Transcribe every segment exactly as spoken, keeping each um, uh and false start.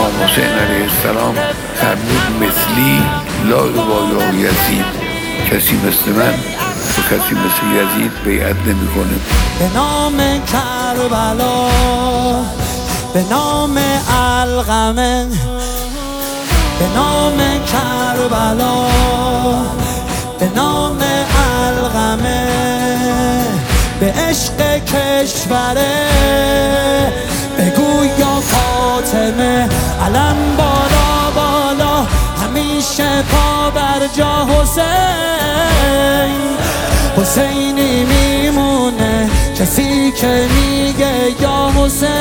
امام حسین علیه السلام فرمود مثلی لا یبایع یزید، کسی مثل من و کسی مثل یزید بیعت نمیکنه. به نام کربلا، به نام علقمه، به نام کربلا، به نام علقمه، به عشق کشوره بگو یا فاطمه، علم بالا بالا همیشه پا بر جا حسین. حسینی میمونه کسی که میگه یا حسین.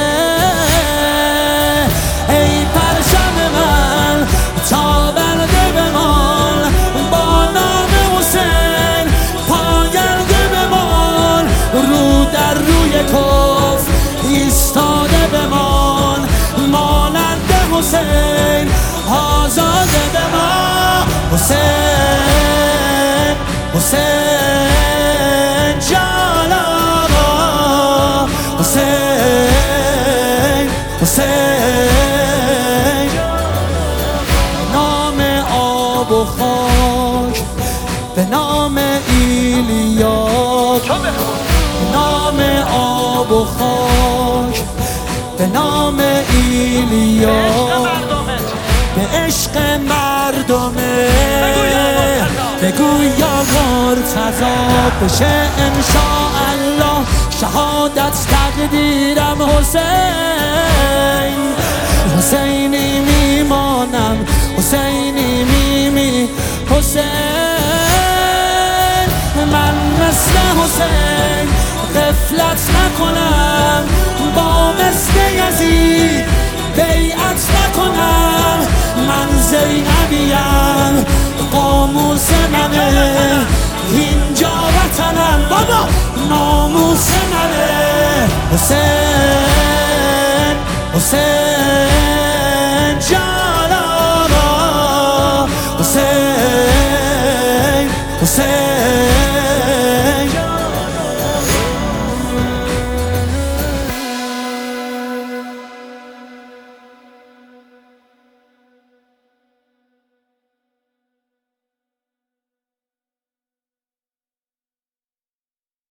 ای پرچم من تابنده بمان، با نام حسین پاینده بمان، رو در روی کفر ایستاده بمان، مانند حسین آزاده بمان. حسین حسین جان آقا، حسین حسین، به نام آب و خاک، به نام ایلیا، به نام آب و خاک، به نام ایلیا، به عشق مردمه بگو یا مرتضی، بشه انشاءالله شهادت تقدیرم حسین. حسینی میمانم، حسینی میمی حسین. من مثل حسین غفلت نکنم، با مثل یزید بیعت نکنم. من زینبیم قاموس منه، اینجا وطنم بابا ناموس منه. حسین حسین